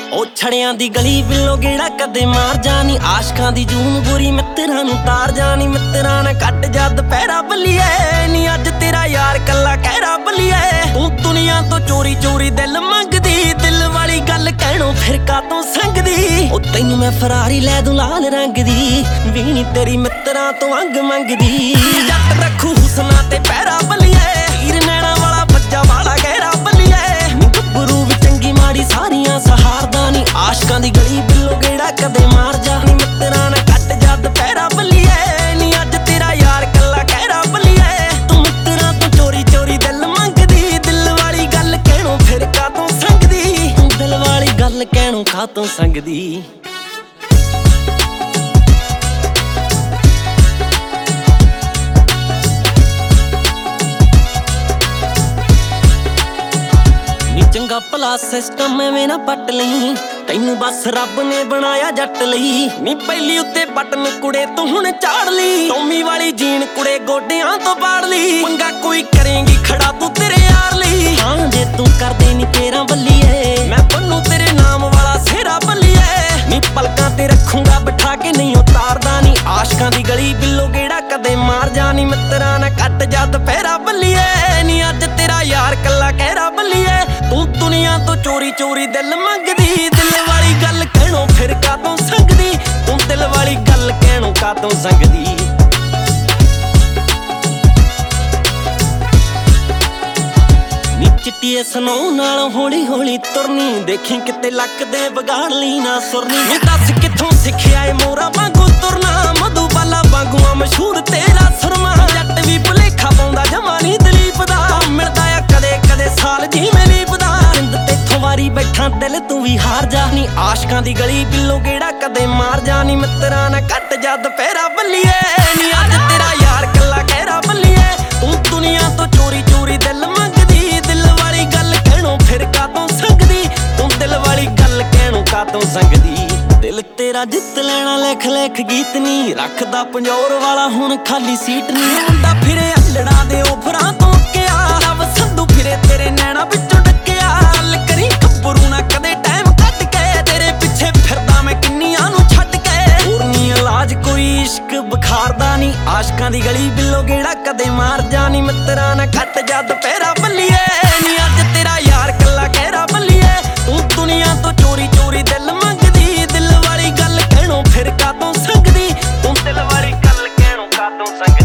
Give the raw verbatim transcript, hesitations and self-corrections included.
ओ छड़ियां दी गली बिलो गेड़ा कदे मार जानी, आशकां दी जून बुरी मित्तरां नूं तार जानी। मित्तरां ने कट जद पैरा बल्लिए नी अज तेरा यार कल्ला कहरा बल्लिए। तू दुनिया तो चोरी चोरी दिल मंगदी, दिल वाली गल कहणों फिर कातों संगदी। ओ तैनूं मैं फरारी लै दूं लाल रंग दी, वीणी तेरी मित्तरां तो अंग मंगदी। जट रखू हुसना ते पैरा बल्लिए, तीर नैना वाला बच्चा वाला गहरा बल्लिए। गब्बरू भी चंगी माड़ी सारियां सहारदा नी, आशकां दी गली बिलो गेड़ा कदे मार जानी। मित्तरां ने कट जद पैरा बल्लिए नी अज तेरा यार कल्ला कहरा बल्लिए। तू मित्तरां तो चोरी चोरी दिल मंगदी, दिल वाली गल कहणों फिर कातों संगदी। दिल वाली गल कहणों कातों संगदी। चंगा भला सिस्टम एवें ना पट लई, तैनू बस रब ने बनाया जट लई। नी पहली उत्ते बटन कुड़े तू हुण चाड़ ली, टोमी वाली जीन कुड़े गोडियां तो पाड़ ली। पंगा कोई करेंगी खड़ा तू तेरे यार लई, हां जे तू कर दे नी तेरा बल्लिए, मैं बन्नू तेरे नाम वाला सेरा बल्लिए। नी पलकां ते रखूंगा बिठा के नहीं उतारदा नी, आशकां दी गली बिलो गेड़ा कदे मार जानी। मित्तरां ने कट जद पैरा बल्लिए नी अज तेरा यार कल्ला कहरा बल्लिए। तू दुनिया तो चोरी चोरी दिल मंगदी, दिल वाली गल कहणों फिर कातों संगदी। तू दिल वाली गल कहणों कातों संगदी। नी चिट्टीए सनौ नाल हौली हौली तुरनी, देखी किते लक दे बगाड़ ली ना सुरनी। नी दस कित्थों सिखिया ए मोरा वांगू तुरना, मधुबाला वांगू मशहूर तेरा सुरमा। जट भी भुलेखा पाउंदा जमा नी दलीप दा, मिलदा आ कदे कदे साल जिवें लीपदा। जिंद तेथों वारी बैठा दिल तू भी हार जा नी, आशकां दी गली बिलो गेड़ा कदे मार जानी। मित्तरां ने कट जद पैरा बल्लिए नी अज तेरा यार कल्ला कहरा बल्लिए। तू दुनिया तो चोरी चोरी दिल मंगदी, दिल वाली गल कहणों फिर कातों संगदी। तू दिल वाली गल कहणों कातों संगदी। दिल तेरा जित लेना लिख लिख गीत नी, रखदा पंजौर वाला हुण खाली सीट नी। मुंडा फिरे अल्लड़ा दे ओफरां तो किया, रब संधू फिरे तेरे नैना विचों डकिया। गल करी गब्बरू ना कदे टाइम कट के, तेरे पिछे फिरदा मैं किन्नियां नूं छड्ड के। होर नी इलाज कोई इश्क बुखारदा नी, आशकां दी गली बिलो गेड़ा कदे मार जानी। मित्तरां ने कट जद पैरा बल्लिए नी अज तेरा यार कल्ला कहरा बल्लिए। तू दुनिया तो चोरी चोरी दिल मंगदी, दिल वाली गल कहणों फिर कातों संगदी। तू दिल वाली गल कहणों कातों संगदी।